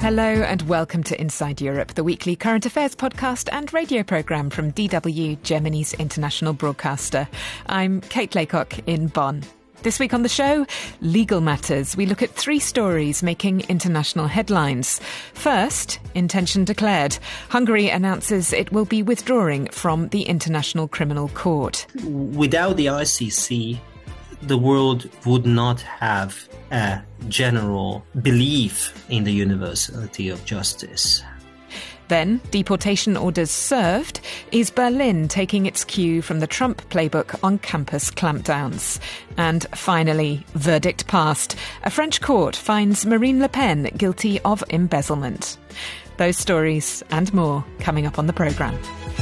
Hello and welcome to Inside Europe, the weekly current affairs podcast and radio programme from DW, Germany's international broadcaster. I'm Kate Laycock in Bonn. This week on the show, legal matters. We look at three stories making international headlines. First, intention declared. Hungary announces it will be withdrawing from the International Criminal Court. Without the ICC, the world would not have a general belief in the universality of justice. Then, deportation orders served. Is Berlin taking its cue from the Trump playbook on campus clampdowns? And finally, verdict passed. A French court finds Marine Le Pen guilty of embezzlement. Those stories and more coming up on the programme.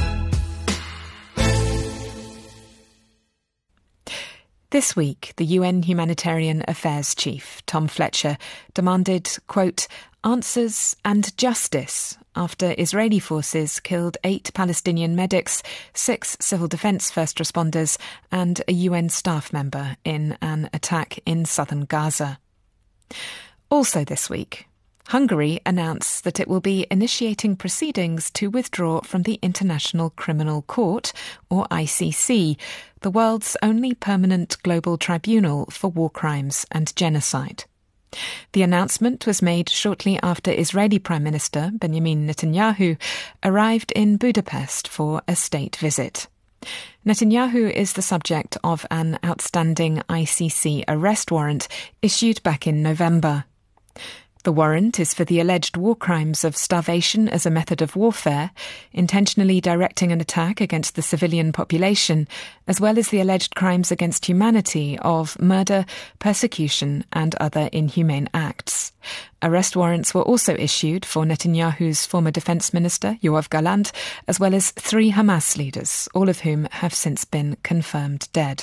This week, the UN Humanitarian Affairs Chief, Tom Fletcher, demanded, quote, answers and justice after Israeli forces killed 8 Palestinian medics, 6 civil defence first responders and a UN staff member in an attack in southern Gaza. Also this week, Hungary announced that it will be initiating proceedings to withdraw from the International Criminal Court, or ICC, the world's only permanent global tribunal for war crimes and genocide. The announcement was made shortly after Israeli Prime Minister Benjamin Netanyahu arrived in Budapest for a state visit. Netanyahu is the subject of an outstanding ICC arrest warrant issued back in November. The warrant is for the alleged war crimes of starvation as a method of warfare, intentionally directing an attack against the civilian population, as well as the alleged crimes against humanity of murder, persecution and other inhumane acts. Arrest warrants were also issued for Netanyahu's former defence minister, Yoav Gallant, as well as 3 Hamas leaders, all of whom have since been confirmed dead.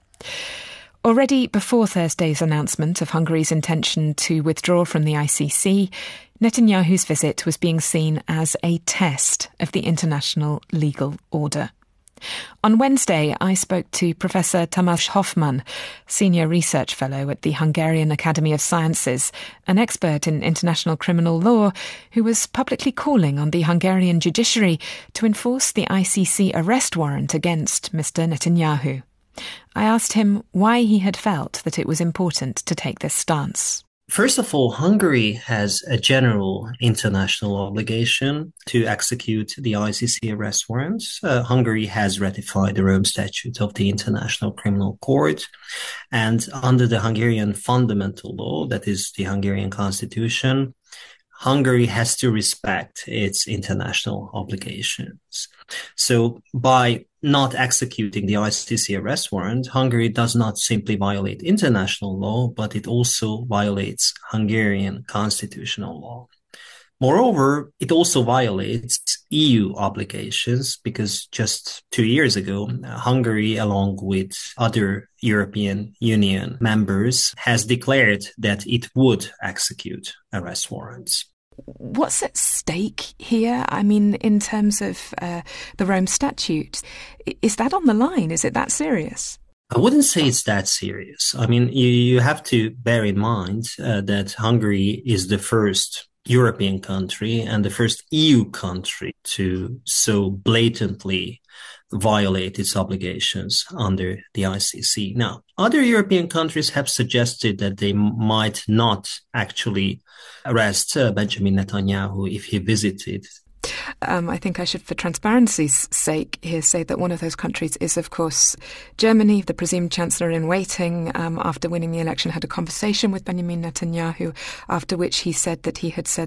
Already before Thursday's announcement of Hungary's intention to withdraw from the ICC, Netanyahu's visit was being seen as a test of the international legal order. On Wednesday, I spoke to Professor Tamás Hoffman, Senior Research Fellow at the Hungarian Academy of Sciences, an expert in international criminal law, who was publicly calling on the Hungarian judiciary to enforce the ICC arrest warrant against Mr. Netanyahu. I asked him why he had felt that it was important to take this stance. First of all, Hungary has a general international obligation to execute the ICC arrest warrants. Hungary has ratified the Rome Statute of the International Criminal Court, and under the Hungarian fundamental law, that is the Hungarian constitution, Hungary has to respect its international obligations. So by not executing the ICC arrest warrant, Hungary does not simply violate international law, but it also violates Hungarian constitutional law. Moreover, it also violates EU obligations because just 2 years ago, Hungary, along with other European Union members, has declared that it would execute arrest warrants. What's at stake here? I mean, in terms of the Rome Statute, is that on the line? Is it that serious? I wouldn't say it's that serious. I mean, you have to bear in mind that Hungary is the first European country and the first EU country to so blatantly violate its obligations under the ICC. Now, other European countries have suggested that they might not actually arrest Benjamin Netanyahu if he visited. I think I should, for transparency's sake, here say that one of those countries is, of course, Germany. The presumed chancellor in waiting, after winning the election, had a conversation with Benjamin Netanyahu, after which he said that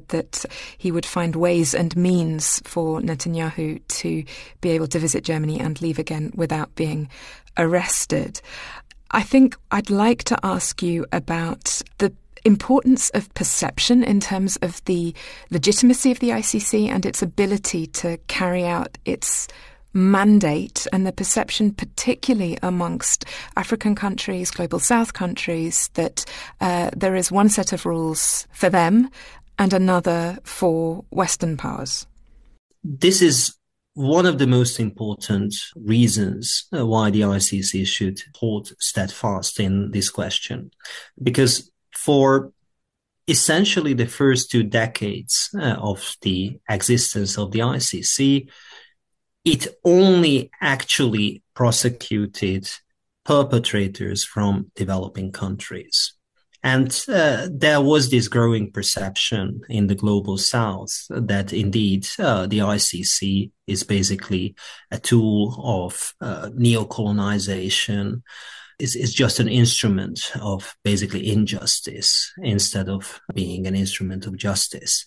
he would find ways and means for Netanyahu to be able to visit Germany and leave again without being arrested. I think I'd like to ask you about the importance of perception in terms of the legitimacy of the ICC and its ability to carry out its mandate, and the perception particularly amongst African countries, Global South countries, that there is one set of rules for them and another for Western powers. This is one of the most important reasons why the ICC should hold steadfast in this question, because for essentially the first 2 decades of the existence of the ICC, it only actually prosecuted perpetrators from developing countries. And there was this growing perception in the global south that indeed the ICC is basically a tool of neocolonization. It's just an instrument of basically injustice instead of being an instrument of justice.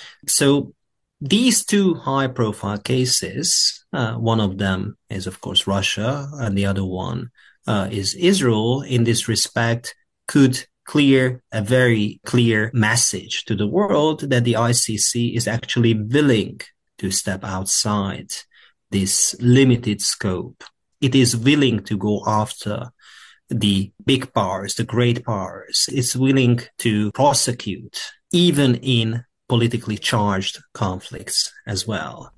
So these two high-profile cases, one of them is, of course, Russia, and the other one is Israel, in this respect, could clear a very clear message to the world that the ICC is actually willing to step outside this limited scope. It is willing to go after the big powers, the great powers. It's willing to prosecute, even in politically charged conflicts as well.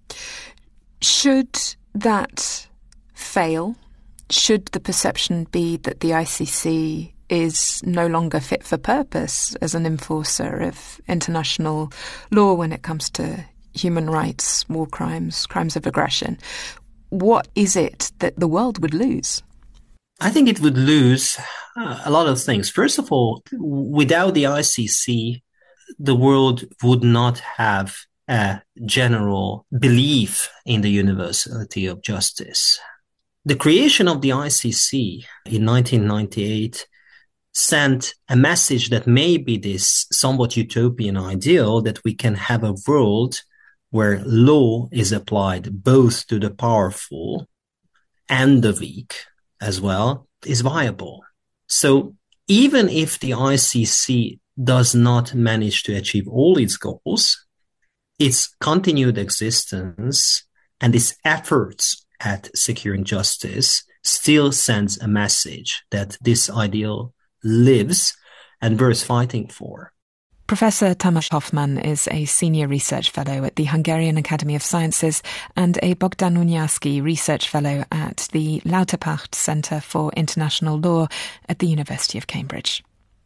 Should that fail? Should the perception be that the ICC is no longer fit for purpose as an enforcer of international law when it comes to human rights, war crimes, crimes of aggression? What is it that the world would lose? I think it would lose a lot of things. First of all, without the ICC, the world would not have a general belief in the universality of justice. The creation of the ICC in 1998 sent a message that maybe this somewhat utopian ideal that we can have a world where law is applied both to the powerful and the weak as well is viable. So even if the ICC does not manage to achieve all its goals, its continued existence and its efforts at securing justice still sends a message that this ideal lives and worth fighting for. Professor Tamás Hoffman is a senior research fellow at the Hungarian Academy of Sciences and a Bogdan Unyarski research fellow at the Lauterpacht Centre for International Law at the University of Cambridge.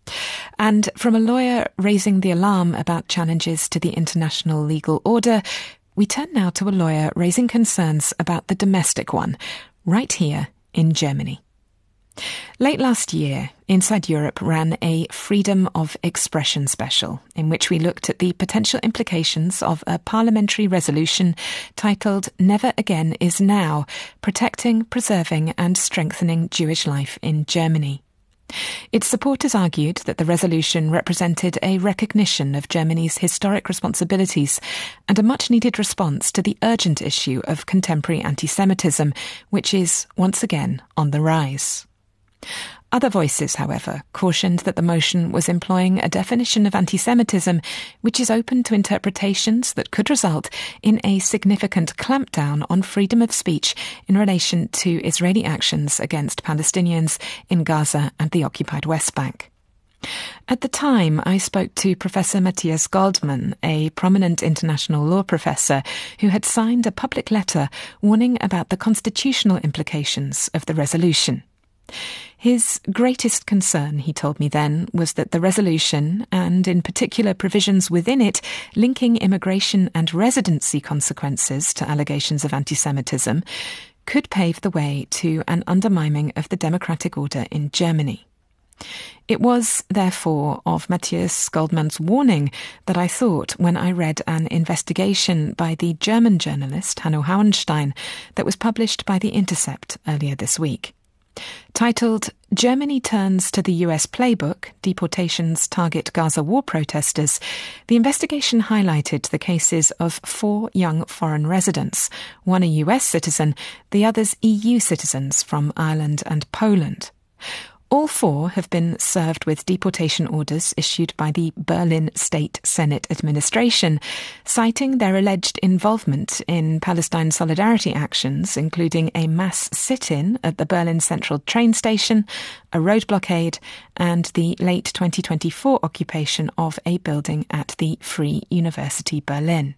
And from a lawyer raising the alarm about challenges to the international legal order, we turn now to a lawyer raising concerns about the domestic one, right here in Germany. Late last year, Inside Europe ran a Freedom of Expression special in which we looked at the potential implications of a parliamentary resolution titled Never Again is Now, Protecting, Preserving and Strengthening Jewish Life in Germany. Its supporters argued that the resolution represented a recognition of Germany's historic responsibilities and a much-needed response to the urgent issue of contemporary anti-Semitism, which is once again on the rise. Other voices, however, cautioned that the motion was employing a definition of anti-Semitism which is open to interpretations that could result in a significant clampdown on freedom of speech in relation to Israeli actions against Palestinians in Gaza and the occupied West Bank. At the time, I spoke to Professor Matthias Goldmann, a prominent international law professor who had signed a public letter warning about the constitutional implications of the resolution. His greatest concern, he told me then, was that the resolution, and in particular provisions within it linking immigration and residency consequences to allegations of anti-Semitism, could pave the way to an undermining of the democratic order in Germany. It was, therefore, of Matthias Goldmann's warning that I thought when I read an investigation by the German journalist Hanno Hauenstein that was published by The Intercept earlier this week. Titled Germany Turns to the US Playbook, Deportations Target Gaza War Protesters, the investigation highlighted the cases of 4 young foreign residents, one a US citizen, the others EU citizens from Ireland and Poland. All 4 have been served with deportation orders issued by the Berlin State Senate Administration, citing their alleged involvement in Palestine solidarity actions, including a mass sit-in at the Berlin Central train station, a road blockade, and the late 2024 occupation of a building at the Free University Berlin.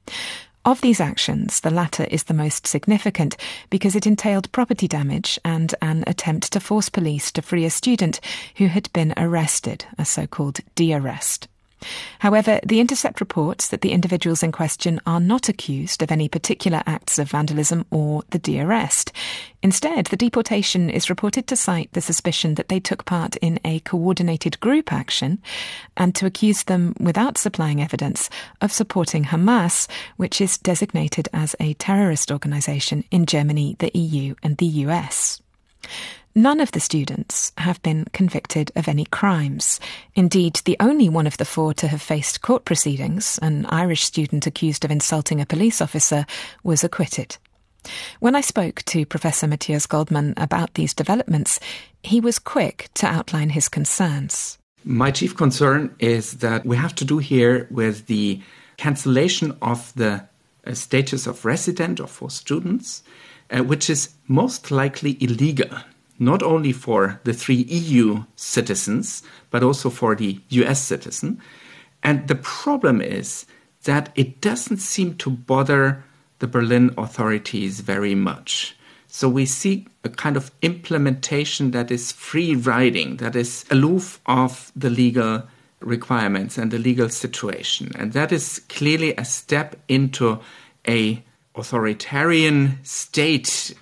Of these actions, the latter is the most significant because it entailed property damage and an attempt to force police to free a student who had been arrested, a so-called de-arrest. However, The Intercept reports that the individuals in question are not accused of any particular acts of vandalism or the de-arrest. Instead, the deportation is reported to cite the suspicion that they took part in a coordinated group action and to accuse them, without supplying evidence, of supporting Hamas, which is designated as a terrorist organisation in Germany, the EU and the US. None of the students have been convicted of any crimes. Indeed, the only one of the four to have faced court proceedings, an Irish student accused of insulting a police officer, was acquitted. When I spoke to Professor Matthias Goldmann about these developments, he was quick to outline his concerns. My chief concern is that we have to do here with the cancellation of the status of resident for students, which is most likely illegal. Not only for the 3 EU citizens, but also for the US citizen. And the problem is that it doesn't seem to bother the Berlin authorities very much. So we see a kind of implementation that is free-riding, that is aloof of the legal requirements and the legal situation. And that is clearly a step into a authoritarian state.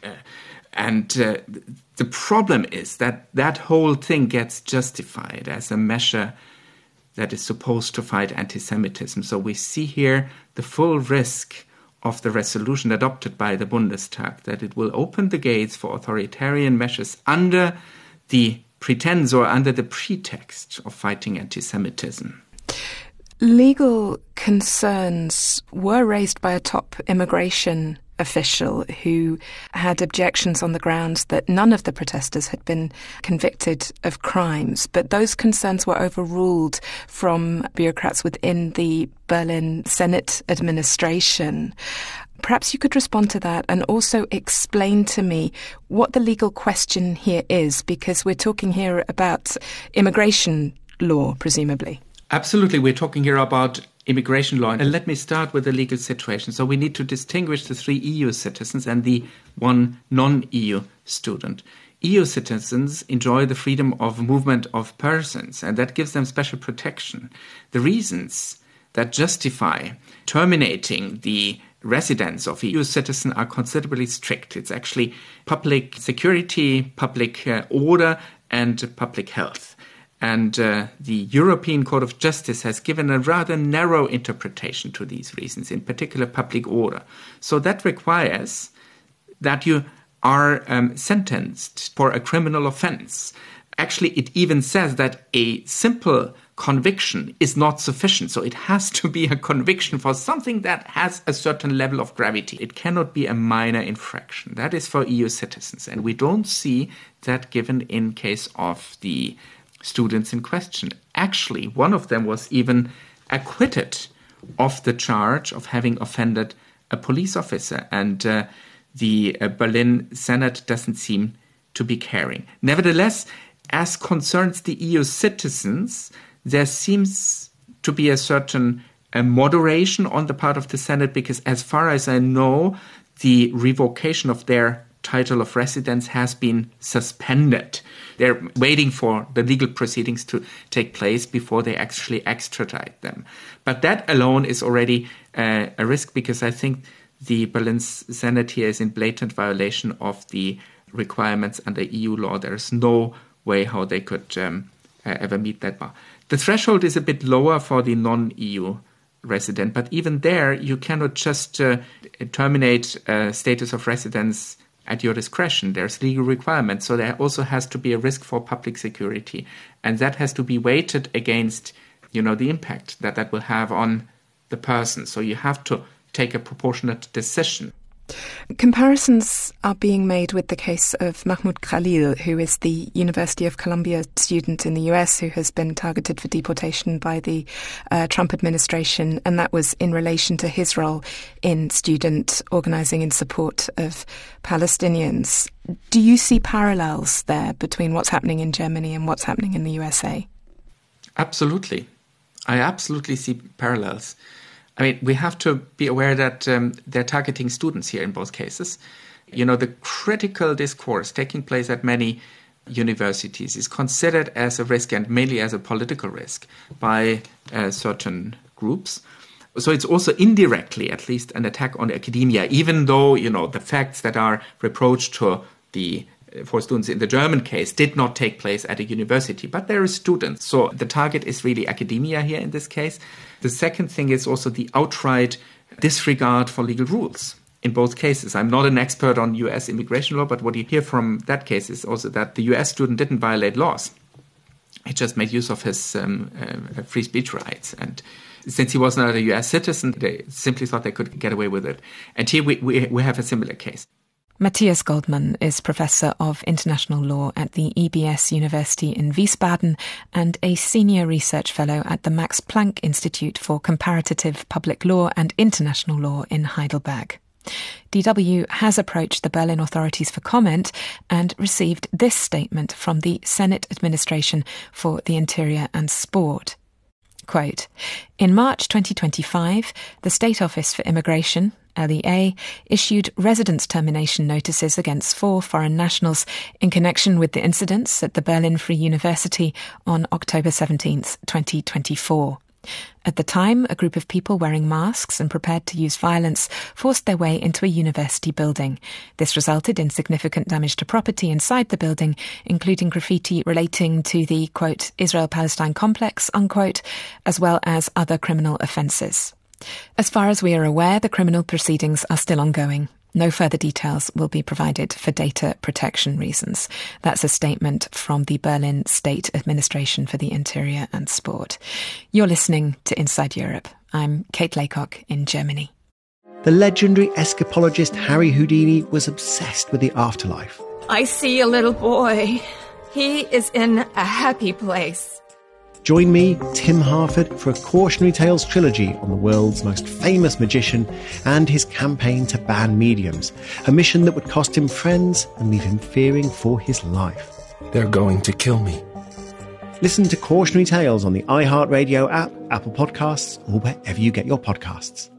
The problem is that that whole thing gets justified as a measure that is supposed to fight anti-Semitism. So we see here the full risk of the resolution adopted by the Bundestag, that it will open the gates for authoritarian measures under the pretense or under the pretext of fighting anti-Semitism. Legal concerns were raised by a top immigration official who had objections on the grounds that none of the protesters had been convicted of crimes, but those concerns were overruled from bureaucrats within the Berlin Senate administration. Perhaps you could respond to that and also explain to me what the legal question here is, because we're talking here about immigration law, presumably. Absolutely. We're talking here about immigration law. And let me start with the legal situation. So we need to distinguish the 3 EU citizens and the 1 non-EU student. EU citizens enjoy the freedom of movement of persons, and that gives them special protection. The reasons that justify terminating the residence of EU citizens are considerably strict. It's actually public security, public order, and public health. And the European Court of Justice has given a rather narrow interpretation to these reasons, in particular public order. So that requires that you are sentenced for a criminal offense. Actually, it even says that a simple conviction is not sufficient. So it has to be a conviction for something that has a certain level of gravity. It cannot be a minor infraction. That is for EU citizens. And we don't see that given in case of the students in question. Actually, one of them was even acquitted of the charge of having offended a police officer, and the Berlin Senate doesn't seem to be caring. Nevertheless, as concerns the EU citizens, there seems to be a certain moderation on the part of the Senate, because as far as I know, the revocation of their title of residence has been suspended. They're waiting for the legal proceedings to take place before they actually extradite them. But that alone is already a risk, because I think the Berlin Senate here is in blatant violation of the requirements under EU law. There's no way how they could ever meet that bar. The threshold is a bit lower for the non-EU resident, but even there you cannot just terminate status of residence at your discretion. There's legal requirements, so there also has to be a risk for public security, and that has to be weighted against, the impact that that will have on the person. So you have to take a proportionate decision. Comparisons are being made with the case of Mahmoud Khalil, who is the University of Columbia student in the US who has been targeted for deportation by the Trump administration, and that was in relation to his role in student organising in support of Palestinians. Do you see parallels there between what's happening in Germany and what's happening in the USA? Absolutely. I absolutely see parallels. I mean, we have to be aware that they're targeting students here in both cases. The critical discourse taking place at many universities is considered as a risk, and mainly as a political risk, by certain groups. So it's also indirectly, at least, an attack on academia, even though, the facts that are reproached to for students in the German case did not take place at a university, but there are students. So the target is really academia here in this case. The second thing is also the outright disregard for legal rules. In both cases, I'm not an expert on US immigration law, but what you hear from that case is also that the US student didn't violate laws. He just made use of his free speech rights. And since he was not a US citizen, they simply thought they could get away with it. And here we have a similar case. Matthias Goldmann is Professor of International Law at the EBS University in Wiesbaden and a Senior Research Fellow at the Max Planck Institute for Comparative Public Law and International Law in Heidelberg. DW has approached the Berlin authorities for comment and received this statement from the Senate Administration for the Interior and Sport. Quote, in March 2025, the State Office for Immigration, LEA, issued residence termination notices against 4 foreign nationals in connection with the incidents at the Berlin Free University on October 17th, 2024. At the time, a group of people wearing masks and prepared to use violence forced their way into a university building. This resulted in significant damage to property inside the building, including graffiti relating to the, quote, Israel-Palestine complex, unquote, as well as other criminal offences. As far as we are aware, the criminal proceedings are still ongoing. No further details will be provided for data protection reasons. That's a statement from the Berlin State Administration for the Interior and Sport. You're listening to Inside Europe. I'm Kate Laycock in Germany. The legendary escapologist Harry Houdini was obsessed with the afterlife. I see a little boy. He is in a happy place. Join me, Tim Harford, for a Cautionary Tales trilogy on the world's most famous magician and his campaign to ban mediums, a mission that would cost him friends and leave him fearing for his life. They're going to kill me. Listen to Cautionary Tales on the iHeartRadio app, Apple Podcasts, or wherever you get your podcasts.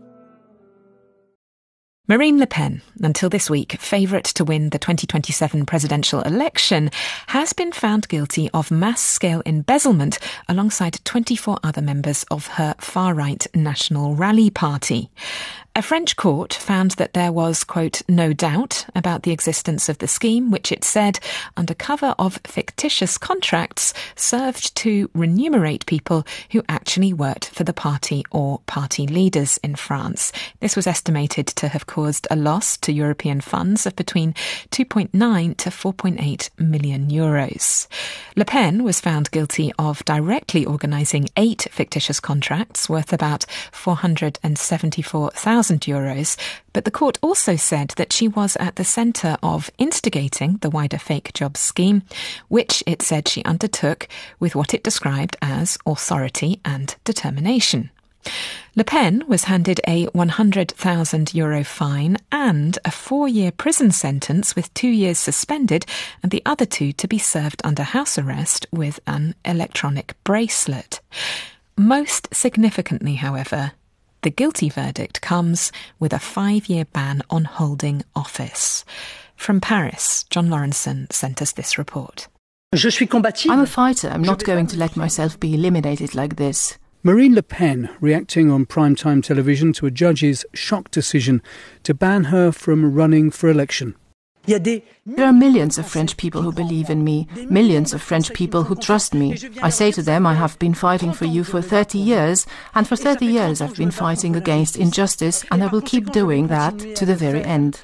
Marine Le Pen, until this week favourite to win the 2027 presidential election, has been found guilty of mass-scale embezzlement alongside 24 other members of her far-right National Rally Party. A French court found that there was, quote, no doubt about the existence of the scheme, which it said, under cover of fictitious contracts, served to remunerate people who actually worked for the party or party leaders in France. This was estimated to have caused a loss to European funds of between 2.9 to 4.8 million euros. Le Pen was found guilty of directly organising 8 fictitious contracts worth about 474,000 euros, but the court also said that she was at the centre of instigating the wider fake jobs scheme, which it said she undertook with what it described as authority and determination. Le Pen was handed a €100,000 fine and a 4-year prison sentence with 2 years suspended and the other 2 to be served under house arrest with an electronic bracelet. Most significantly, however, the guilty verdict comes with a 5-year ban on holding office. From Paris, John Lawrenson sent us this report. I'm a fighter. I'm not going to let myself be eliminated like this. Marine Le Pen reacting on primetime television to a judge's shock decision to ban her from running for election. There are millions of French people who believe in me, millions of French people who trust me. I say to them, I have been fighting for you for 30 years, and for 30 years I've been fighting against injustice, and I will keep doing that to the very end.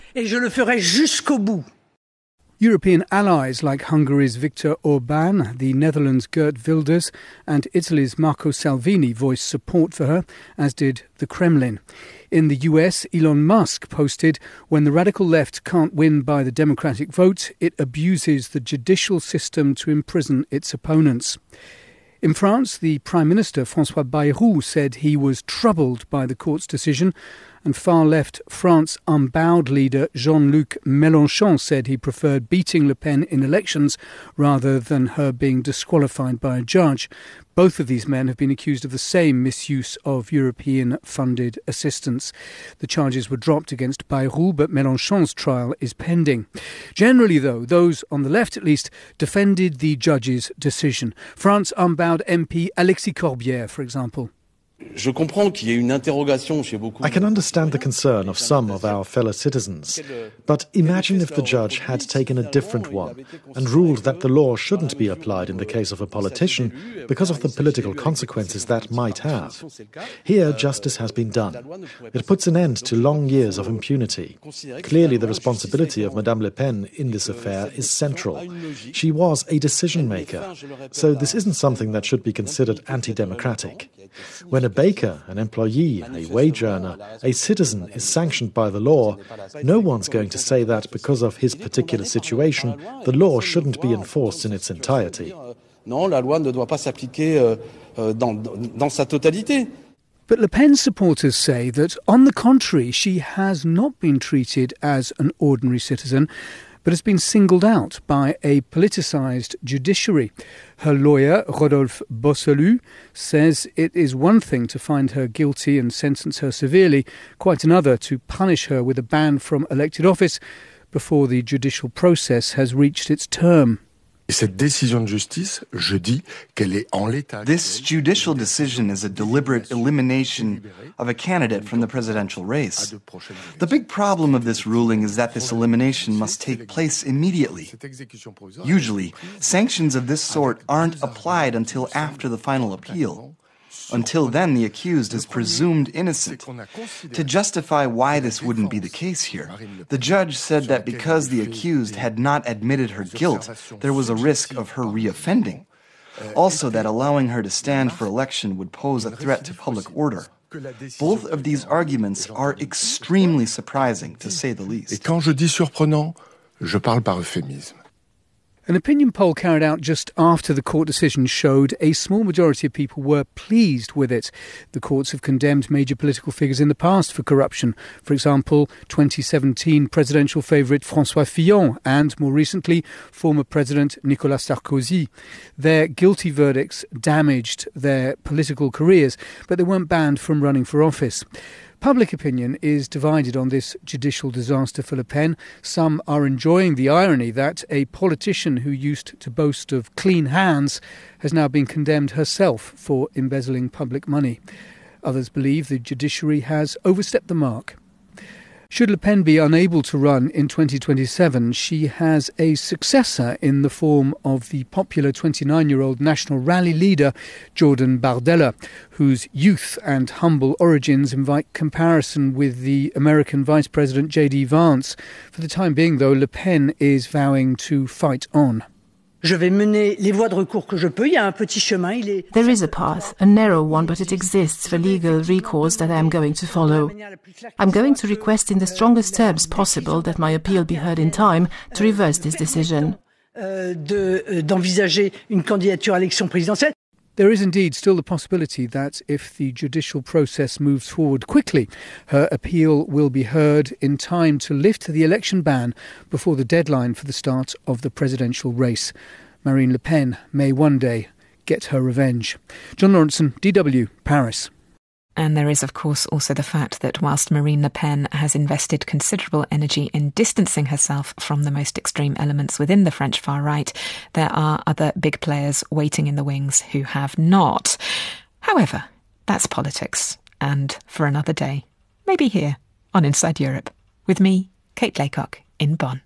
European allies like Hungary's Viktor Orbán, the Netherlands' Geert Wilders and Italy's Marco Salvini voiced support for her, as did the Kremlin. In the US, Elon Musk posted, when the radical left can't win by the democratic vote, it abuses the judicial system to imprison its opponents. In France, the Prime Minister, François Bayrou, said he was troubled by the court's decision And far-left France Unbowed leader Jean-Luc Mélenchon said he preferred beating Le Pen in elections rather than her being disqualified by a judge. Both of these men have been accused of the same misuse of European-funded assistance. The charges were dropped against Bayrou, but Mélenchon's trial is pending. Generally, though, those on the left at least defended the judge's decision. France Unbowed MP Alexis Corbière, for example. I can understand the concern of some of our fellow citizens, but imagine if the judge had taken a different one and ruled that the law shouldn't be applied in the case of a politician because of the political consequences that might have. Here, justice has been done. It puts an end to long years of impunity. Clearly, the responsibility of Madame Le Pen in this affair is central. She was a decision maker, so this isn't something that should be considered anti-democratic. When a baker, an employee, a wage earner, a citizen is sanctioned by the law, no one's going to say that because of his particular situation, the law shouldn't be enforced in its entirety. But Le Pen's supporters say that, on the contrary, she has not been treated as an ordinary citizen, but has been singled out by a politicised judiciary. Her lawyer, Rodolphe Bosselu, says it is one thing to find her guilty and sentence her severely, quite another to punish her with a ban from elected office before the judicial process has reached its term. This judicial decision is a deliberate elimination of a candidate from the presidential race. The big problem of this ruling is that this elimination must take place immediately. Usually, sanctions of this sort aren't applied until after the final appeal. Until then, the accused is presumed innocent. To justify why this wouldn't be the case here, the judge said that because the accused had not admitted her guilt, there was a risk of her reoffending. Also, that allowing her to stand for election would pose a threat to public order. Both of these arguments are extremely surprising, to say the least. Et quand je dis surprenant, je parle par euphémisme. An opinion poll carried out just after the court decision showed a small majority of people were pleased with it. The courts have condemned major political figures in the past for corruption. For example, 2017 presidential favourite François Fillon and, more recently, former President Nicolas Sarkozy. Their guilty verdicts damaged their political careers, but they weren't banned from running for office. Public opinion is divided on this judicial disaster for Le Pen. Some are enjoying the irony that a politician who used to boast of clean hands has now been condemned herself for embezzling public money. Others believe the judiciary has overstepped the mark. Should Le Pen be unable to run in 2027, she has a successor in the form of the popular 29-year-old National Rally leader, Jordan Bardella, whose youth and humble origins invite comparison with the American Vice President J.D. Vance. For the time being, though, Le Pen is vowing to fight on. There is a path, a narrow one, but it exists for legal recourse that I am going to follow. I'm going to request in the strongest terms possible that my appeal be heard in time to reverse this decision. There is indeed still the possibility that if the judicial process moves forward quickly, her appeal will be heard in time to lift the election ban before the deadline for the start of the presidential race. Marine Le Pen may one day get her revenge. John Lawrenson, DW, Paris. And there is, of course, also the fact that whilst Marine Le Pen has invested considerable energy in distancing herself from the most extreme elements within the French far right, there are other big players waiting in the wings who have not. However, that's politics, and for another day, maybe here on Inside Europe, with me, Kate Laycock, in Bonn.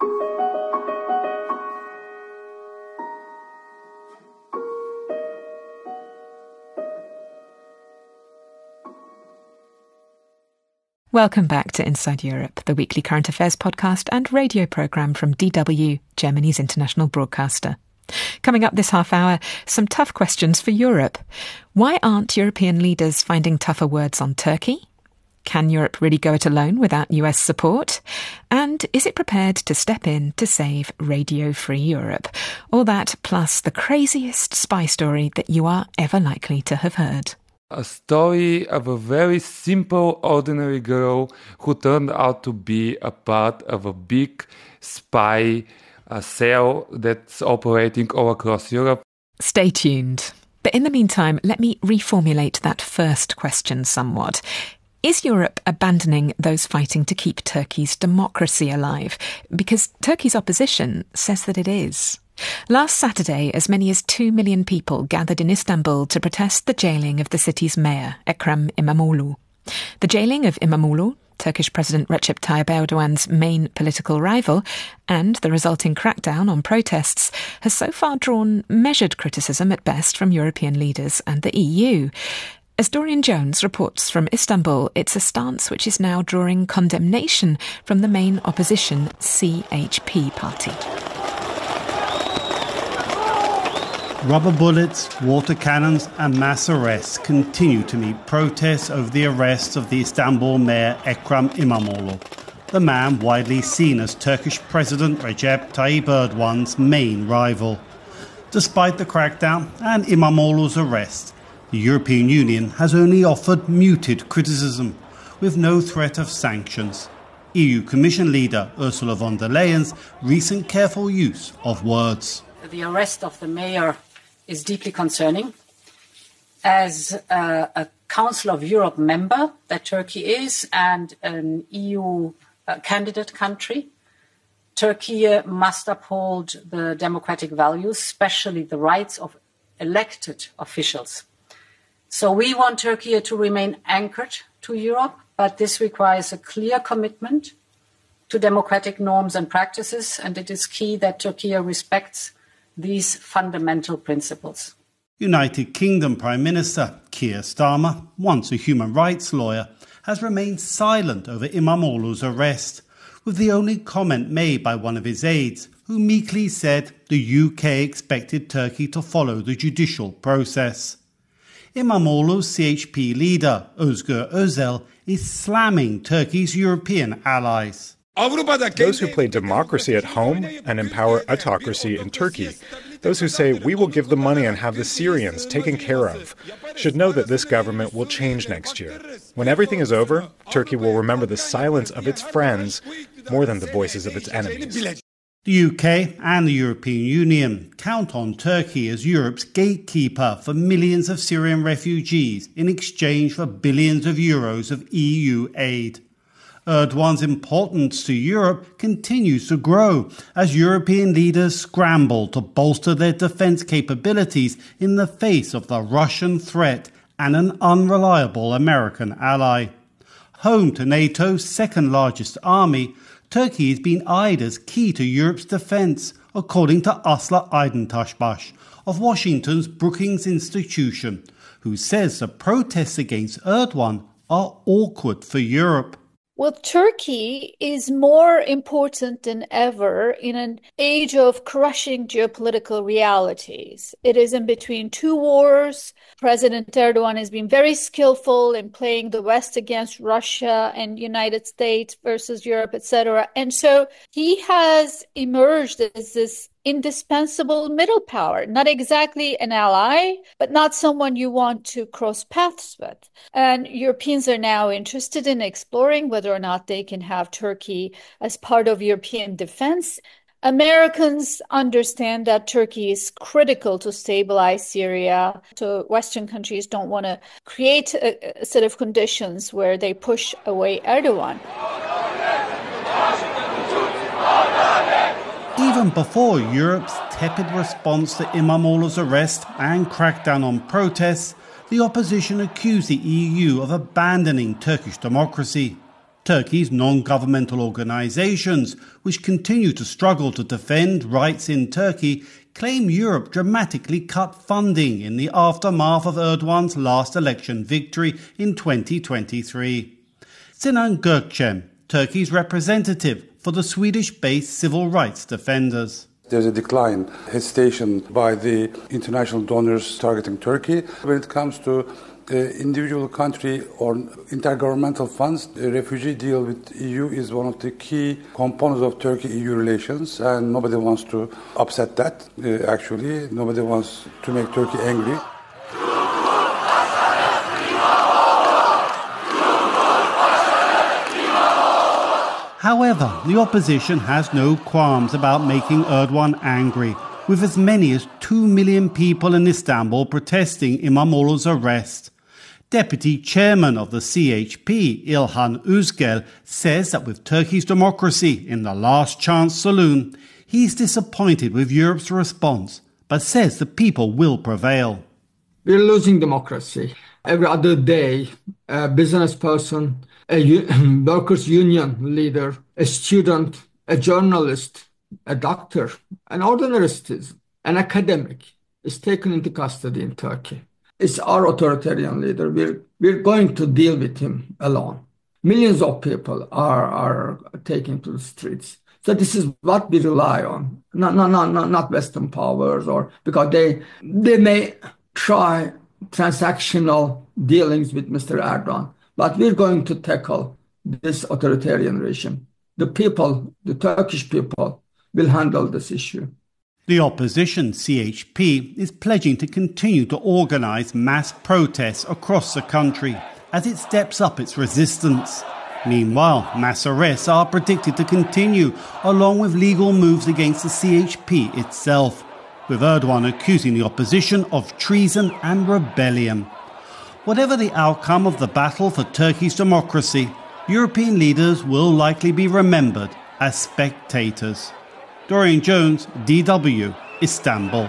Welcome back to Inside Europe, the weekly current affairs podcast and radio programme from DW, Germany's international broadcaster. Coming up this half hour, some tough questions for Europe. Why aren't European leaders finding tougher words on Turkey? Can Europe really go it alone without US support? And is it prepared to step in to save Radio Free Europe? All that plus the craziest spy story that you are ever likely to have heard. A story of a very simple, ordinary girl who turned out to be a part of a big spy cell that's operating all across Europe. Stay tuned. But in the meantime, let me reformulate that first question somewhat. Is Europe abandoning those fighting to keep Turkey's democracy alive? Because Turkey's opposition says that it is. Last Saturday, as many as 2 million people gathered in Istanbul to protest the jailing of the city's mayor, Ekrem İmamoğlu. The jailing of İmamoğlu, Turkish President Recep Tayyip Erdogan's main political rival, and the resulting crackdown on protests has so far drawn measured criticism at best from European leaders and the EU. As Dorian Jones reports from Istanbul, it's a stance which is now drawing condemnation from the main opposition CHP party. Rubber bullets, water cannons and mass arrests continue to meet protests over the arrest of the Istanbul mayor Ekrem İmamoğlu, the man widely seen as Turkish President Recep Tayyip Erdogan's main rival. Despite the crackdown and İmamoğlu's arrest, the European Union has only offered muted criticism, with no threat of sanctions. EU Commission leader Ursula von der Leyen's recent careful use of words. The arrest of the mayor is deeply concerning. As a Council of Europe member that Turkey is and an EU candidate country, Turkey must uphold the democratic values, especially the rights of elected officials. So we want Turkey to remain anchored to Europe, but this requires a clear commitment to democratic norms and practices, and it is key that Turkey respects these fundamental principles. United Kingdom Prime Minister Keir Starmer, once a human rights lawyer, has remained silent over İmamoğlu's arrest, with the only comment made by one of his aides, who meekly said the UK expected Turkey to follow the judicial process. İmamoğlu's CHP leader, Özgür Özel, is slamming Turkey's European allies. Those who play democracy at home and empower autocracy in Turkey, those who say we will give the money and have the Syrians taken care of, should know that this government will change next year. When everything is over, Turkey will remember the silence of its friends more than the voices of its enemies. The UK and the European Union count on Turkey as Europe's gatekeeper for millions of Syrian refugees in exchange for billions of euros of EU aid. Erdogan's importance to Europe continues to grow as European leaders scramble to bolster their defence capabilities in the face of the Russian threat and an unreliable American ally. Home to NATO's second largest army, Turkey has been eyed as key to Europe's defence, according to Aslı Aydıntaşbaş of Washington's Brookings Institution, who says the protests against Erdogan are awkward for Europe. Well, Turkey is more important than ever in an age of crushing geopolitical realities. It is in between two wars. President Erdogan has been very skillful in playing the West against Russia and United States versus Europe, etc. And so he has emerged as this indispensable middle power, not exactly an ally, but not someone you want to cross paths with. And Europeans are now interested in exploring whether or not they can have Turkey as part of European defense. Americans understand that Turkey is critical to stabilize Syria. So Western countries don't want to create a set of conditions where they push away Erdogan. Even before Europe's tepid response to İmamoğlu's arrest and crackdown on protests, the opposition accused the EU of abandoning Turkish democracy. Turkey's non-governmental organisations, which continue to struggle to defend rights in Turkey, claim Europe dramatically cut funding in the aftermath of Erdogan's last election victory in 2023. Sinan Gökçem, Turkey's representative for the Swedish-based civil rights defenders. There's a decline, hesitation by the international donors targeting Turkey. When it comes to individual country or intergovernmental funds, the refugee deal with EU is one of the key components of Turkey-EU relations, and nobody wants to upset that, actually. Nobody wants to make Turkey angry. However, the opposition has no qualms about making Erdogan angry, with as many as 2 million people in Istanbul protesting İmamoğlu's arrest. Deputy chairman of the CHP, İlhan Özgel, says that with Turkey's democracy in the last chance saloon, he's disappointed with Europe's response, but says the people will prevail. We're losing democracy. Every other day, a business person, a workers' union leader, a student, a journalist, a doctor, an ordinary citizen, an academic is taken into custody in Turkey. It's our authoritarian leader. We're going to deal with him alone. Millions of people are taken to the streets. So this is what we rely on. Not Western powers, or because they may try transactional dealings with Mr. Erdogan, but we're going to tackle this authoritarian regime. The people, the Turkish people, will handle this issue. The opposition, CHP, is pledging to continue to organise mass protests across the country as it steps up its resistance. Meanwhile, mass arrests are predicted to continue, along with legal moves against the CHP itself, with Erdogan accusing the opposition of treason and rebellion. Whatever the outcome of the battle for Turkey's democracy, European leaders will likely be remembered as spectators. Dorian Jones, DW, Istanbul.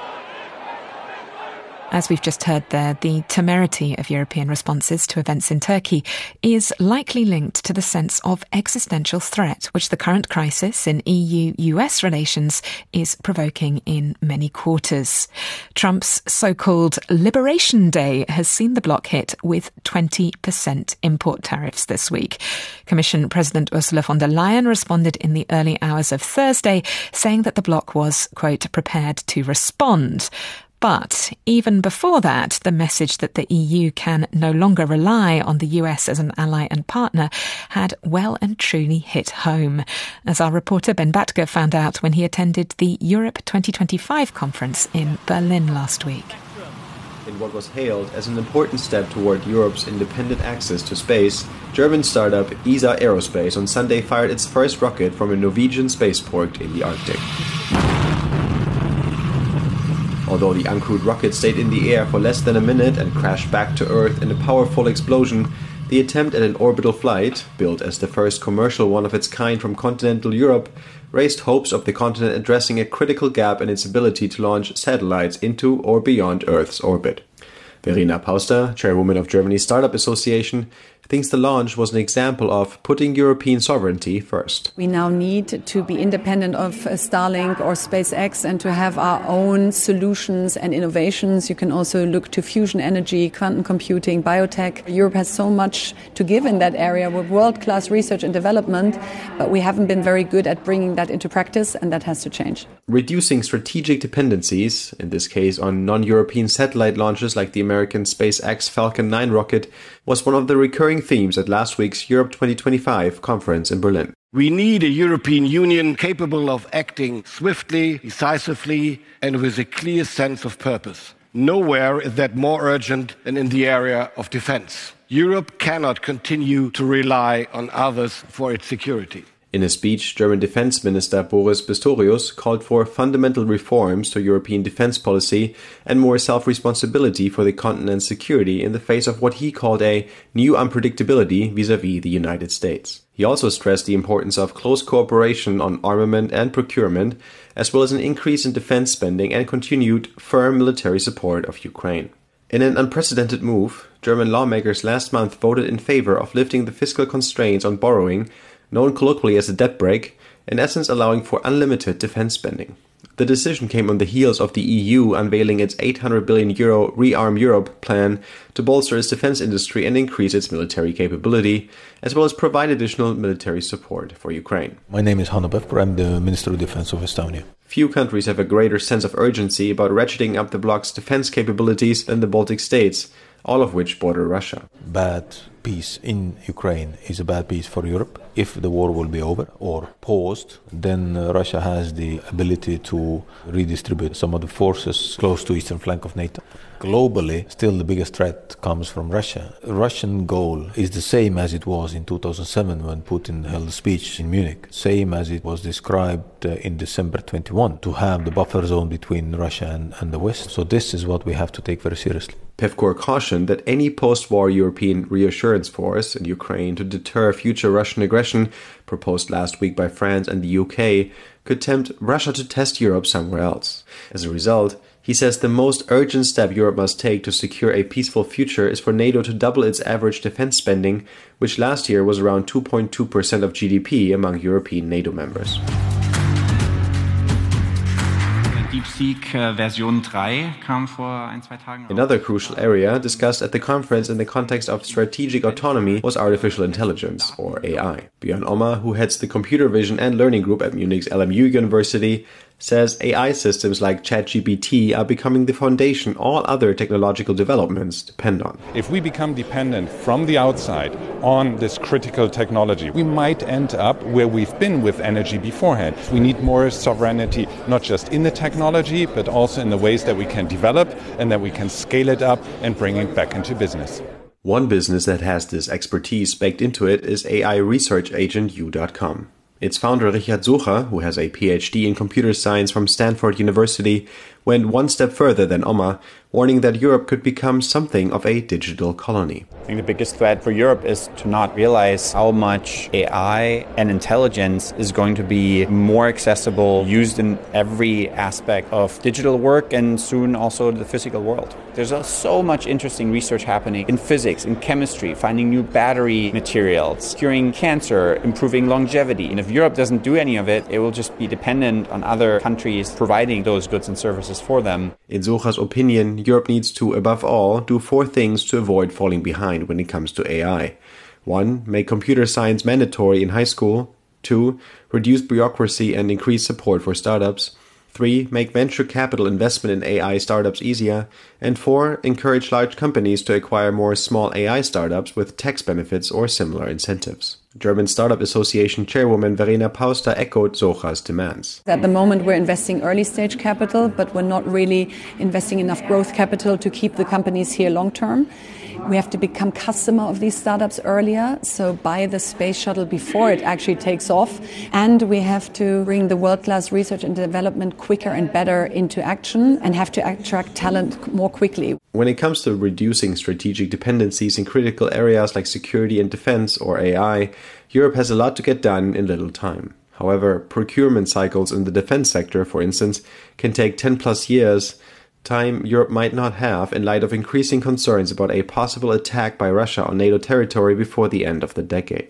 As we've just heard there, the temerity of European responses to events in Turkey is likely linked to the sense of existential threat which the current crisis in EU-US relations is provoking in many quarters. Trump's so-called Liberation Day has seen the bloc hit with 20% import tariffs this week. Commission President Ursula von der Leyen responded in the early hours of Thursday, saying that the bloc was, quote, prepared to respond. But even before that, the message that the EU can no longer rely on the US as an ally and partner had well and truly hit home, as our reporter Ben Batger found out when he attended the Europe 2025 conference in Berlin last week. In what was hailed as an important step toward Europe's independent access to space, German startup ESA Aerospace on Sunday fired its first rocket from a Norwegian spaceport in the Arctic. Although the uncrewed rocket stayed in the air for less than a minute and crashed back to Earth in a powerful explosion, the attempt at an orbital flight, billed as the first commercial one of its kind from continental Europe, raised hopes of the continent addressing a critical gap in its ability to launch satellites into or beyond Earth's orbit. Verena Pauster, chairwoman of Germany's Startup Association, thinks the launch was an example of putting European sovereignty first. We now need to be independent of Starlink or SpaceX and to have our own solutions and innovations. You can also look to fusion energy, quantum computing, biotech. Europe has so much to give in that area with world-class research and development, but we haven't been very good at bringing that into practice, and that has to change. Reducing strategic dependencies, in this case on non-European satellite launches like the American SpaceX Falcon 9 rocket, was one of the recurring themes at last week's Europe 2025 conference in Berlin. We need a European Union capable of acting swiftly, decisively, and with a clear sense of purpose. Nowhere is that more urgent than in the area of defense. Europe cannot continue to rely on others for its security. In a speech, German Defense Minister Boris Pistorius called for fundamental reforms to European defense policy and more self-responsibility for the continent's security in the face of what he called a new unpredictability vis-à-vis the United States. He also stressed the importance of close cooperation on armament and procurement, as well as an increase in defense spending and continued firm military support of Ukraine. In an unprecedented move, German lawmakers last month voted in favor of lifting the fiscal constraints on borrowing, known colloquially as a debt brake, in essence allowing for unlimited defense spending. The decision came on the heels of the EU unveiling its €800 billion Rearm Europe plan to bolster its defense industry and increase its military capability, as well as provide additional military support for Ukraine. My name is Hanno Pevkur. I'm the Minister of Defense of Estonia. Few countries have a greater sense of urgency about ratcheting up the bloc's defense capabilities than the Baltic states, all of which border Russia. Bad peace in Ukraine is a bad peace for Europe. If the war will be over or paused, then Russia has the ability to redistribute some of the forces close to eastern flank of NATO. Globally, still the biggest threat comes from Russia. The Russian goal is the same as it was in 2007 when Putin held a speech in Munich, same as it was described in December 21, to have the buffer zone between Russia and the West. So this is what we have to take very seriously. Pevkur cautioned that any post-war European reassurance force in Ukraine to deter future Russian aggression, proposed last week by France and the UK, could tempt Russia to test Europe somewhere else. As a result, he says the most urgent step Europe must take to secure a peaceful future is for NATO to double its average defense spending, which last year was around 2.2% of GDP among European NATO members. Another crucial area discussed at the conference in the context of strategic autonomy was artificial intelligence, or AI. Björn Ommer, who heads the computer vision and learning group at Munich's LMU University, says AI systems like ChatGPT are becoming the foundation all other technological developments depend on. If we become dependent from the outside on this critical technology, we might end up where we've been with energy beforehand. We need more sovereignty, not just in the technology, but also in the ways that we can develop and that we can scale it up and bring it back into business. One business that has this expertise baked into it is AI research agent U.com. Its founder, Richard Sucher, who has a PhD in computer science from Stanford University, went one step further than Ommer, warning that Europe could become something of a digital colony. I think the biggest threat for Europe is to not realize how much AI and intelligence is going to be more accessible, used in every aspect of digital work and soon also the physical world. There's so much interesting research happening in physics, in chemistry, finding new battery materials, curing cancer, improving longevity. And if Europe doesn't do any of it, it will just be dependent on other countries providing those goods and services for them. In Sucher's opinion, Europe needs to, above all, do 4 things to avoid falling behind when it comes to AI. 1. Make computer science mandatory in high school. 2. Reduce bureaucracy and increase support for startups. 3. Make venture capital investment in AI startups easier. And 4. Encourage large companies to acquire more small AI startups with tax benefits or similar incentives. German Startup Association chairwoman Verena Pauster echoed Sucher's demands. At the moment, we're investing early stage capital, but we're not really investing enough growth capital to keep the companies here long term. We have to become customer of these startups earlier, so buy the space shuttle before it actually takes off. And we have to bring the world-class research and development quicker and better into action and have to attract talent more quickly. When it comes to reducing strategic dependencies in critical areas like security and defense or AI, Europe has a lot to get done in little time. However, procurement cycles in the defense sector, for instance, can take 10+ years, time Europe might not have in light of increasing concerns about a possible attack by Russia on NATO territory before the end of the decade.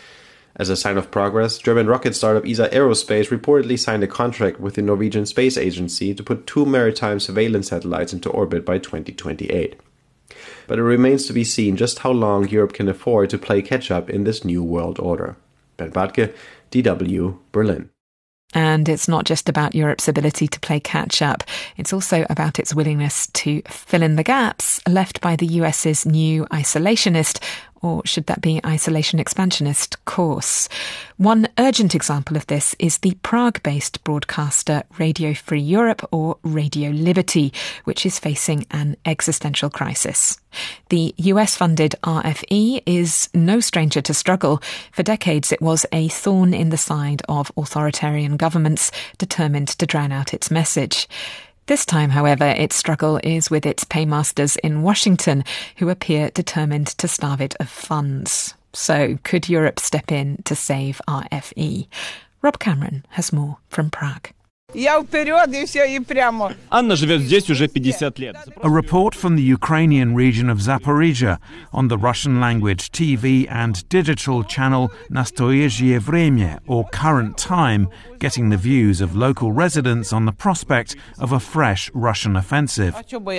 As a sign of progress, German rocket startup ESA Aerospace reportedly signed a contract with the Norwegian Space Agency to put 2 maritime surveillance satellites into orbit by 2028. But it remains to be seen just how long Europe can afford to play catch-up in this new world order. Bernd Badtke, DW, Berlin. And it's not just about Europe's ability to play catch-up. It's also about its willingness to fill in the gaps left by the US's new isolationist, or should that be isolation expansionist, course. One urgent example of this is the Prague-based broadcaster Radio Free Europe, or Radio Liberty, which is facing an existential crisis. The US-funded RFE is no stranger to struggle. For decades, it was a thorn in the side of authoritarian governments determined to drown out its message. This time, however, its struggle is with its paymasters in Washington, who appear determined to starve it of funds. So, could Europe step in to save RFE? Rob Cameron has more from Prague. Anna живет здесь уже 50 лет. A report from the Ukrainian region of Zaporizhia on the Russian-language TV and digital channel Nastoyezhye Vremya, or Current Time, getting the views of local residents on the prospect of a fresh Russian offensive.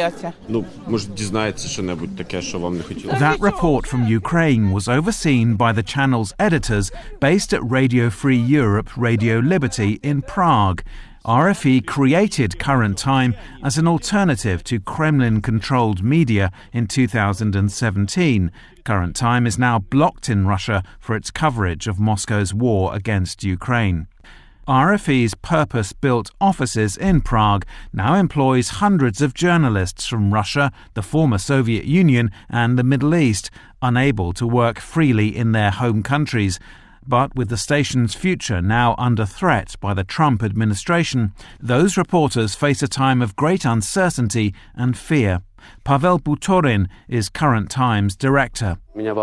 That report from Ukraine was overseen by the channel's editors based at Radio Free Europe, Radio Liberty in Prague. RFE created Current Time as an alternative to Kremlin-controlled media in 2017. Current Time is now blocked in Russia for its coverage of Moscow's war against Ukraine. RFE's purpose-built offices in Prague now employs hundreds of journalists from Russia, the former Soviet Union and the Middle East, unable to work freely in their home countries. But with the station's future now under threat by the Trump administration, those reporters face a time of great uncertainty and fear. Pavel Butorin is Current Time's director.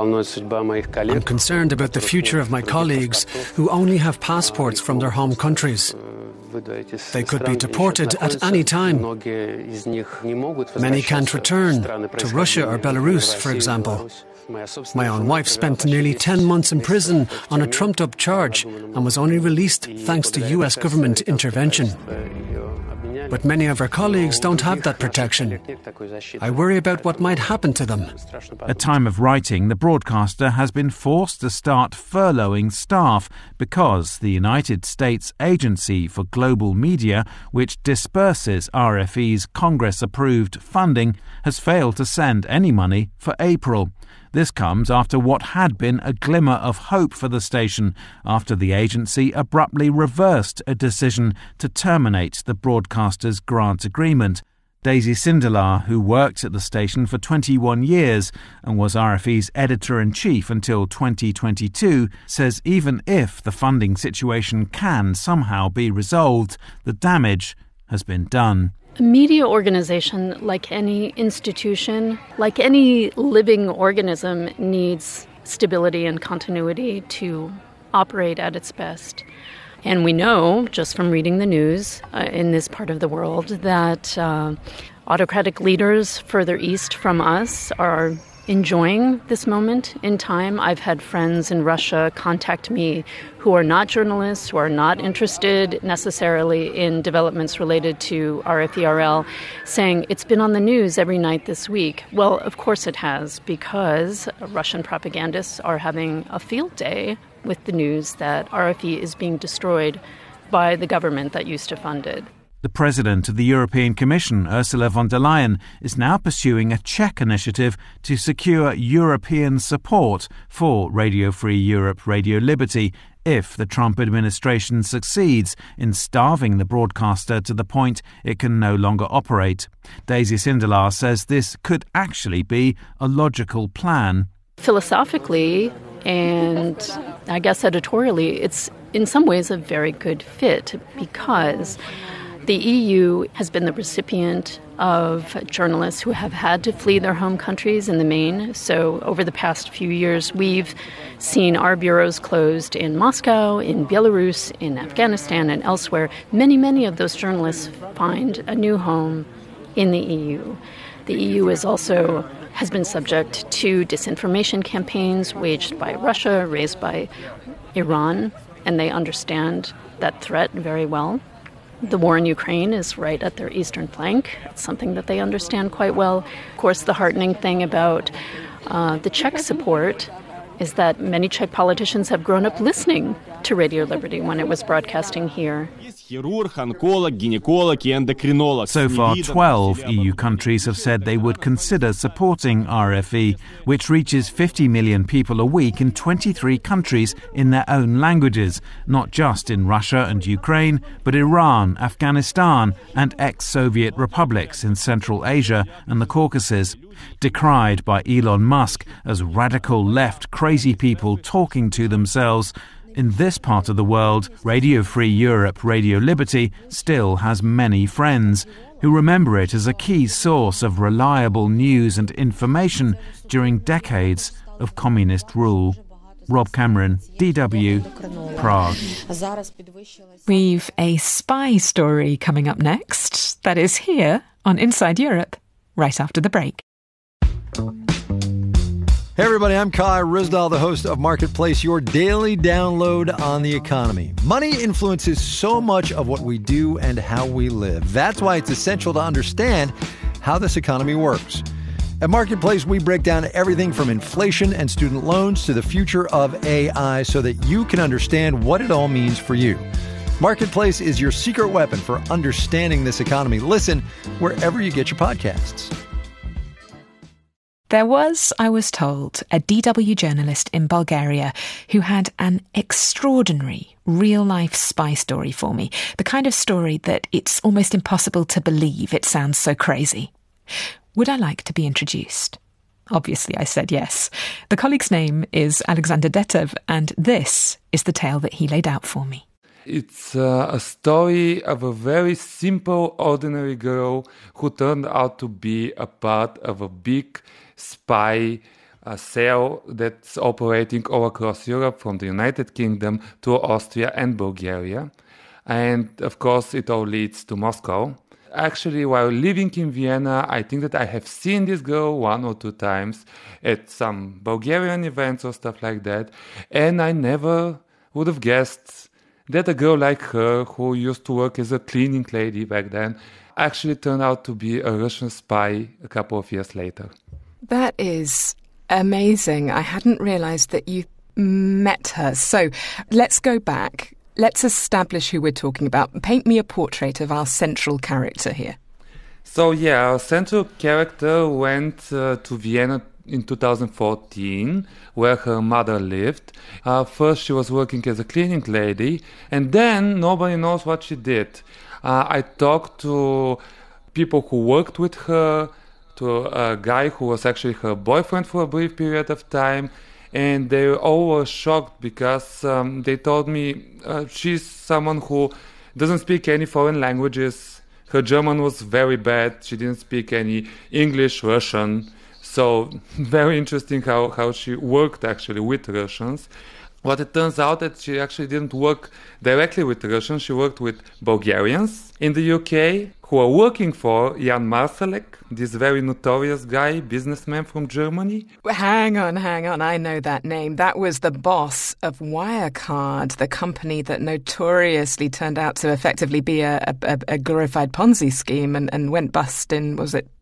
I'm concerned about the future of my colleagues who only have passports from their home countries. They could be deported at any time. Many can't return to Russia or Belarus, for example. My own wife spent nearly 10 months in prison on a trumped-up charge and was only released thanks to US government intervention. But many of our colleagues don't have that protection. I worry about what might happen to them. At time of writing, the broadcaster has been forced to start furloughing staff because the United States Agency for Global Media, which disperses RFE's Congress-approved funding, has failed to send any money for April. This comes after what had been a glimmer of hope for the station after the agency abruptly reversed a decision to terminate the broadcaster's grant agreement. Daisy Sindelar, who worked at the station for 21 years and was RFE's editor-in-chief until 2022, says even if the funding situation can somehow be resolved, the damage has been done. A media organization, like any institution, like any living organism, needs stability and continuity to operate at its best. And we know, just from reading the news in this part of the world, that autocratic leaders further east from us are enjoying this moment in time. I've had friends in Russia contact me who are not journalists, who are not interested necessarily in developments related to RFE-RL, saying it's been on the news every night this week. Well, of course it has, because Russian propagandists are having a field day with the news that RFE is being destroyed by the government that used to fund it. The President of the European Commission, Ursula von der Leyen, is now pursuing a Czech initiative to secure European support for Radio Free Europe, Radio Liberty, if the Trump administration succeeds in starving the broadcaster to the point it can no longer operate. Daisy Sindelar says this could actually be a logical plan. Philosophically and I guess editorially, it's in some ways a very good fit because the EU has been the recipient of journalists who have had to flee their home countries in the main. So over the past few years, we've seen our bureaus closed in Moscow, in Belarus, in Afghanistan, and elsewhere. Many of those journalists find a new home in the EU. The EU has been subject to disinformation campaigns waged by Russia, raised by Iran, and they understand that threat very well. The war in Ukraine is right at their eastern flank. It's something that they understand quite well. Of course, the heartening thing about the Czech support is that many Czech politicians have grown up listening to Radio Liberty when it was broadcasting here. So far, 12 EU countries have said they would consider supporting RFE, which reaches 50 million people a week in 23 countries in their own languages, not just in Russia and Ukraine, but Iran, Afghanistan and ex-Soviet republics in Central Asia and the Caucasus. Decried by Elon Musk as radical left crazy people talking to themselves, in this part of the world, Radio Free Europe, Radio Liberty still has many friends who remember it as a key source of reliable news and information during decades of communist rule. Rob Cameron, DW, Prague. We've a spy story coming up next. That is here on Inside Europe, right after the break. Hey everybody, I'm Kai Ryssdal, the host of Marketplace, your daily download on the economy. Money influences so much of what we do and how we live. That's why it's essential to understand how this economy works. At Marketplace, we break down everything from inflation and student loans to the future of AI so that you can understand what it all means for you. Marketplace is your secret weapon for understanding this economy. Listen wherever you get your podcasts. There was, I was told, a DW journalist in Bulgaria who had an extraordinary real-life spy story for me. The kind of story that it's almost impossible to believe. It sounds so crazy. Would I like to be introduced? Obviously, I said yes. The colleague's name is Alexander Detov, and this is the tale that he laid out for me. It's a story of a very simple, ordinary girl who turned out to be a part of a big spy cell that's operating all across Europe, from the United Kingdom to Austria and Bulgaria. And, of course, it all leads to Moscow. Actually, while living in Vienna, I think that I have seen this girl 1 or 2 times at some Bulgarian events or stuff like that. And I never would have guessed that a girl like her, who used to work as a cleaning lady back then, actually turned out to be a Russian spy a couple of years later. That is amazing. I hadn't realised that you met her. So let's go back. Let's establish who we're talking about. Paint me a portrait of our central character here. So, yeah, our central character went to Vienna in 2014, where her mother lived. First, she was working as a cleaning lady, and then nobody knows what she did. I talked to people who worked with her, to a guy who was actually her boyfriend for a brief period of time, and they all were shocked because they told me she's someone who doesn't speak any foreign languages. Her German was very bad. She didn't speak any English, Russian. So very interesting how she worked actually with Russians. What it turns out that she actually didn't work directly with Russians. She worked with Bulgarians in the UK who are working for Jan Marsalek, this very notorious guy, businessman from Germany. Hang on. I know that name. That was the boss of Wirecard, the company that notoriously turned out to effectively be a glorified Ponzi scheme and went bust in, was it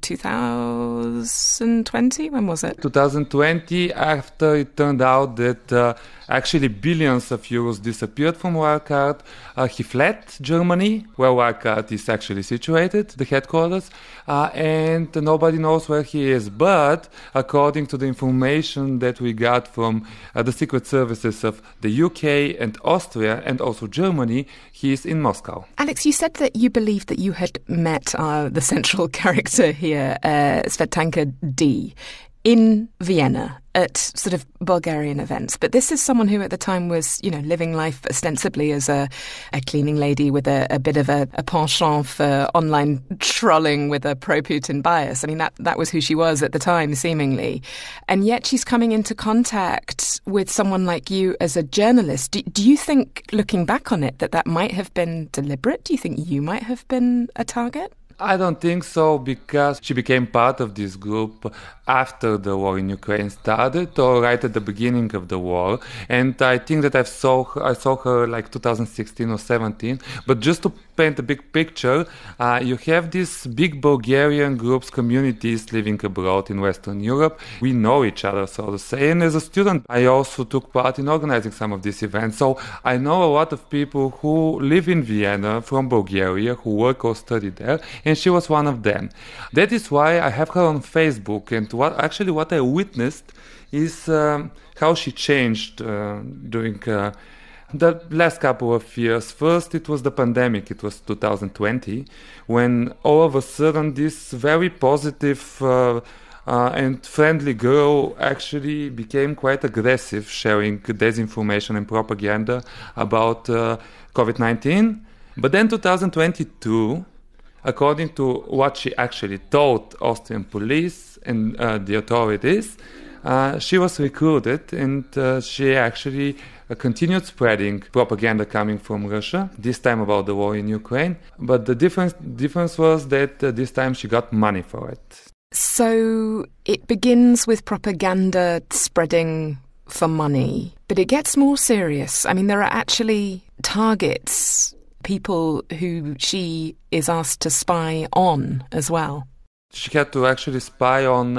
2020? When was it? 2020, after it turned out that actually billions of euros disappeared from Wirecard. He fled Germany, where Wirecard is actually situated, the headquarters, and nobody knows where he is. But according to the information that we got from the secret services of the UK and Austria and also Germany, he is in Moscow. Alex, you said that you believed that you had met the central character here, Svetanka D, in Vienna at sort of Bulgarian events. But this is someone who at the time was, living life ostensibly as a cleaning lady with a bit of a penchant for online trolling with a pro-Putin bias. I mean, that was who she was at the time, seemingly. And yet she's coming into contact with someone like you as a journalist. Do you think, looking back on it, that might have been deliberate? Do you think you might have been a target? I don't think so, because she became part of this group after the war in Ukraine started, or right at the beginning of the war. And I think that I saw her like 2016 or 17. But just to paint a big picture, you have these big Bulgarian groups, communities living abroad in Western Europe. We know each other, so to say. And as a student, I also took part in organizing some of these events. So I know a lot of people who live in Vienna from Bulgaria, who work or study there. And she was one of them. That is why I have her on Facebook. And what I witnessed is how she changed during the last couple of years. First, it was the pandemic. It was 2020, when all of a sudden this very positive and friendly girl actually became quite aggressive, sharing disinformation and propaganda about COVID-19. But then 2022, according to what she actually told Austrian police and the authorities, she was recruited, and she actually continued spreading propaganda coming from Russia, this time about the war in Ukraine. But the difference was that this time she got money for it. So it begins with propaganda spreading for money, but it gets more serious. I mean, there are actually targets, people who she is asked to spy on as well. She had to actually spy on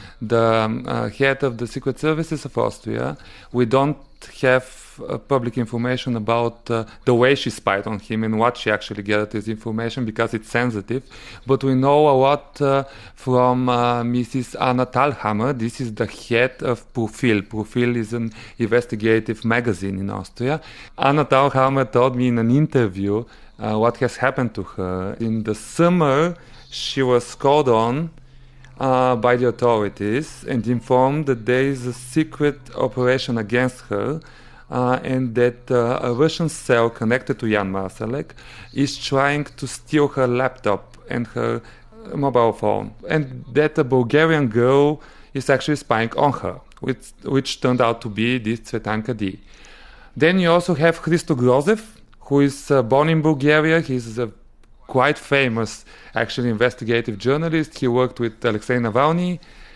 the head of the Secret Services of Austria. We don't have public information about the way she spied on him and what she actually gathered this information because it's sensitive. But we know a lot from Mrs. Anna Thalhammer. This is the head of Profil. Profil is an investigative magazine in Austria. Anna Thalhammer told me in an interview what has happened to her. In the summer, she was called on by the authorities and informed that there is a secret operation against her and that a Russian cell connected to Jan Marsalek is trying to steal her laptop and her mobile phone, and that a Bulgarian girl is actually spying on her, which turned out to be this Tsvetanka D. Then you also have Hristo Grozev, who is born in Bulgaria. He's a quite famous, actually, investigative journalist. He worked with Alexei Navalny.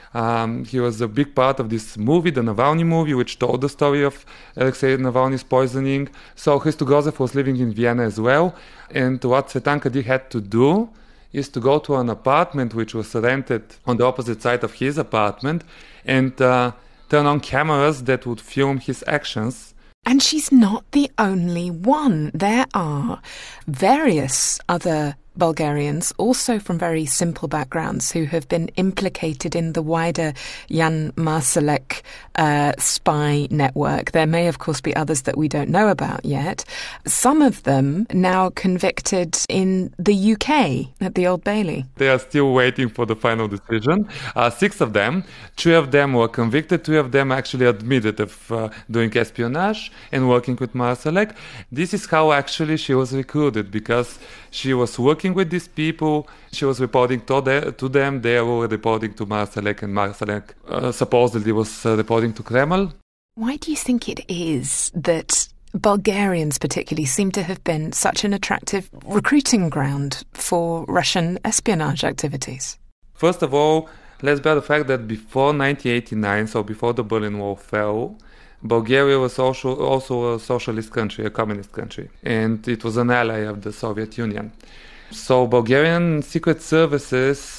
He was a big part of this movie, the Navalny movie, which told the story of Alexei Navalny's poisoning. So Hristo Grozev was living in Vienna as well. And what Tsvetanka D had to do is to go to an apartment which was rented on the opposite side of his apartment and turn on cameras that would film his actions. And she's not the only one. There are various other Bulgarians, also from very simple backgrounds, who have been implicated in the wider Jan Marsalek spy network. There may, of course, be others that we don't know about yet. Some of them now convicted in the UK at the Old Bailey. They are still waiting for the final decision. 6 of them, 3 of them were convicted, 3 of them actually admitted of doing espionage and working with Marsalek. This is how actually she was recruited, because she was working with these people, she was reporting to them, they were reporting to Marsalek, and Marsalek supposedly was reporting to Kremlin. Why do you think it is that Bulgarians particularly seem to have been such an attractive recruiting ground for Russian espionage activities? First of all, let's bear the fact that before 1989, so before the Berlin Wall fell, Bulgaria was also a socialist country, a communist country, and it was an ally of the Soviet Union. So Bulgarian secret services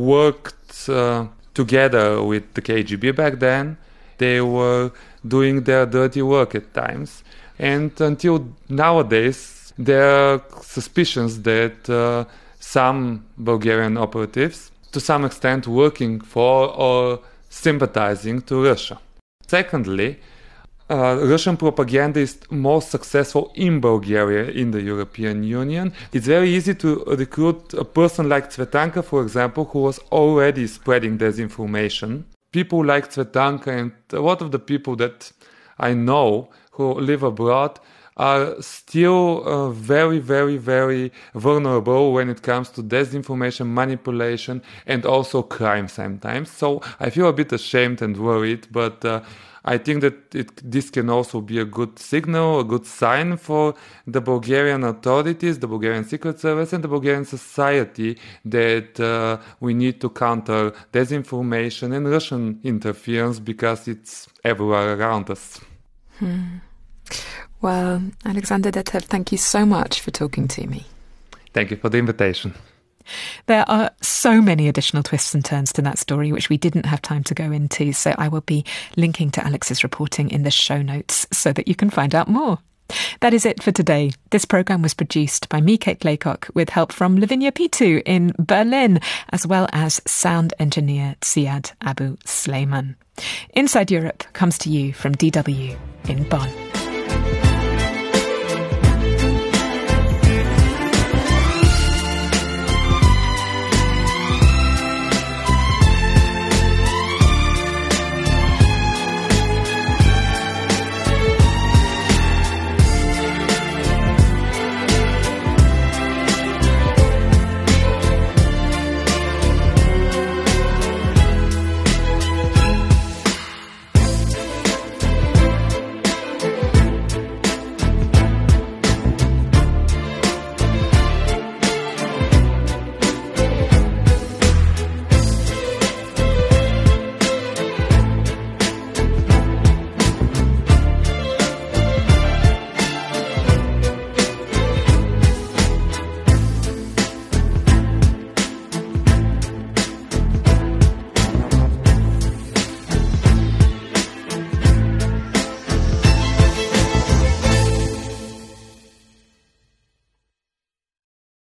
worked together with the KGB back then. They were doing their dirty work at times. And until nowadays, there are suspicions that some Bulgarian operatives, to some extent, working for or sympathizing to Russia. Secondly, Russian propaganda is most successful in Bulgaria, in the European Union. It's very easy to recruit a person like Tsvetanka, for example, who was already spreading disinformation. People like Tsvetanka and a lot of the people that I know who live abroad are still very, very, very vulnerable when it comes to disinformation, manipulation, and also crime sometimes. So I feel a bit ashamed and worried, but I think that this can also be a good signal, a good sign for the Bulgarian authorities, the Bulgarian Secret Service, and the Bulgarian society that we need to counter disinformation and Russian interference because it's everywhere around us. Well, Alexander Detev, thank you so much for talking to me. Thank you for the invitation. There are so many additional twists and turns to that story, which we didn't have time to go into, so I will be linking to Alex's reporting in the show notes so that you can find out more. That is it for today. This programme was produced by me, Kate Laycock, with help from Lavinia Pitu in Berlin, as well as sound engineer Ziad Abu Sleiman. Inside Europe comes to you from DW in Bonn.